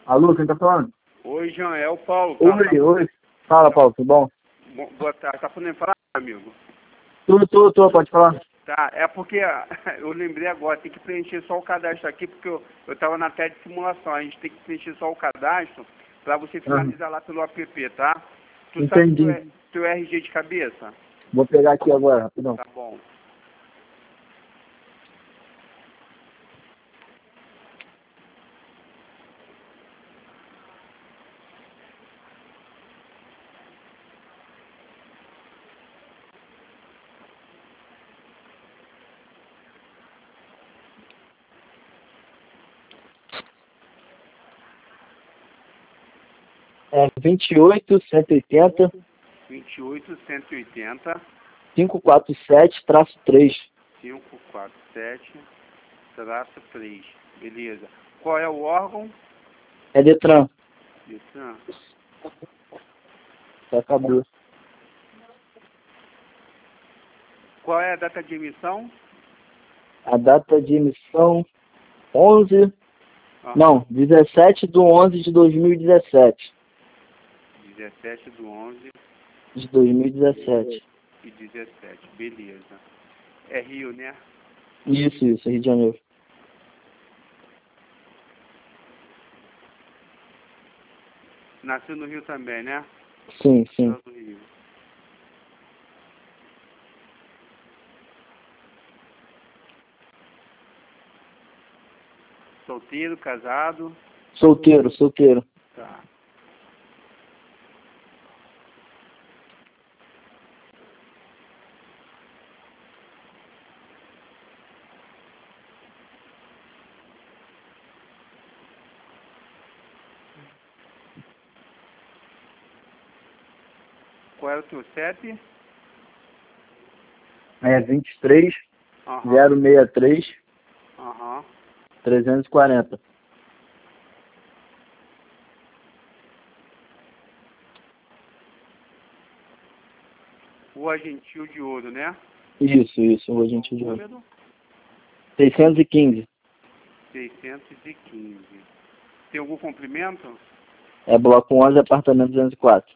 Alô, quem tá falando? Oi, Jean, é o Paulo. Oi. Fala, Paulo, tudo bom? Boa tarde. Tá podendo falar, amigo? Tô, pode falar. Tá, é porque eu lembrei agora, tem que preencher só o cadastro aqui, porque eu tava na tela de simulação. A gente tem que preencher só o cadastro pra você finalizar lá pelo app, tá? Tu Entendi. sabe teu RG de cabeça? Vou pegar aqui agora, rapidão. Tá bom. É 28.180 28.180 547-3. 547-3. Beleza. Qual é o órgão? É Detran. Detran. Já acabou. Qual é a data de emissão? A data de emissão 11... Não, 17/11/2017. 17/11 De 2017. e 17. Beleza. É Rio, né? Isso, Rio de Janeiro. Nasceu no Rio também, né? Sim. Nasceu no Rio. Solteiro, casado? Solteiro. Tá. Qual é o teu CEP? É 23 Aham. 063 Aham. 340. Rua Gentil de Ouro, né? Isso, Rua Gentil de Ouro. Número? 615. 615. Tem algum comprimento? É bloco 11, apartamento 204.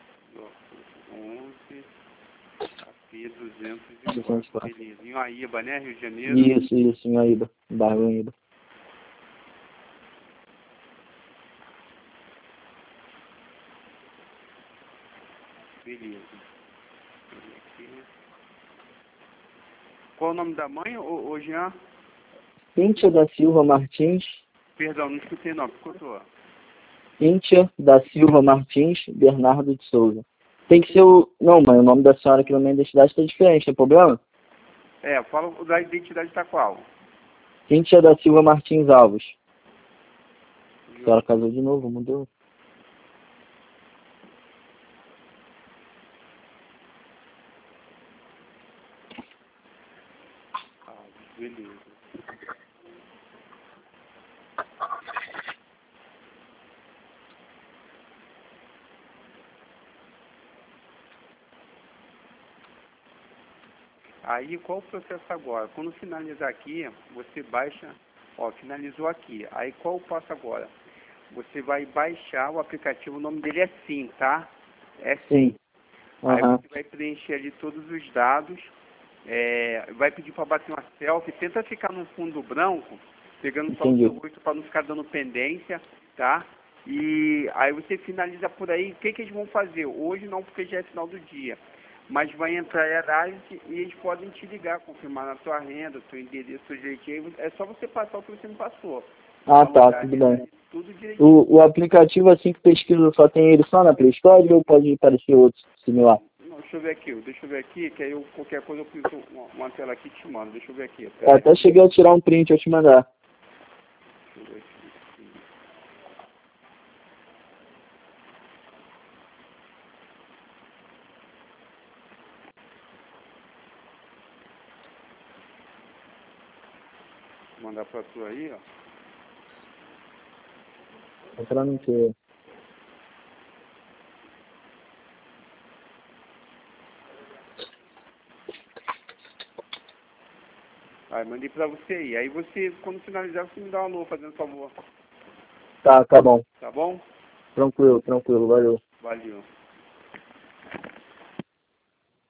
11, AP 204. 204. Beleza. Em Uaíba, né? Rio de Janeiro? Isso, em Uaíba. Bairro Uaíba. Beleza. Qual o nome da mãe, ô Jean? Cíntia da Silva Martins. Perdão, não escutei não, escutou. Cíntia da Silva Martins Bernardo de Souza. Tem que ser o... Não, mãe, o nome da senhora aqui na minha identidade está diferente, tem problema? É, fala o da identidade tá qual? Cíntia da Silva Martins Alves. A senhora casou de novo, mudou? Beleza. Aí, qual o processo agora? Quando finalizar aqui, você baixa, ó, finalizou aqui. Aí, qual o passo agora? Você vai baixar o aplicativo, o nome dele é Sim, tá? É Sim. Aí você vai preencher ali todos os dados, vai pedir para bater uma selfie, tenta ficar no fundo branco, pegando só o seu rosto para não ficar dando pendência, tá? E aí você finaliza por aí. O que eles vão fazer? Hoje não, porque já é final do dia. Mas vai entrar em análise e eles podem te ligar, confirmar na tua renda, teu endereço, teu direitinho. É só você passar o que você não passou. Ah, tá, tudo bem. Tudo direitinho. O aplicativo, assim que pesquisa, só tem ele só na Play Store ou pode aparecer outro similar? Não, deixa eu ver aqui, que aí qualquer coisa eu pinto uma tela aqui e te mando. Deixa eu ver aqui. Até cheguei a tirar um print, eu te mandar. Deixa eu ver aqui. Vou mandar pra tu aí, ó. Entrar no que? Aí, mandei pra você aí. Aí você, quando finalizar, você me dá um alô, fazendo favor. Tá bom. Tá bom? Tranquilo, valeu. Valeu.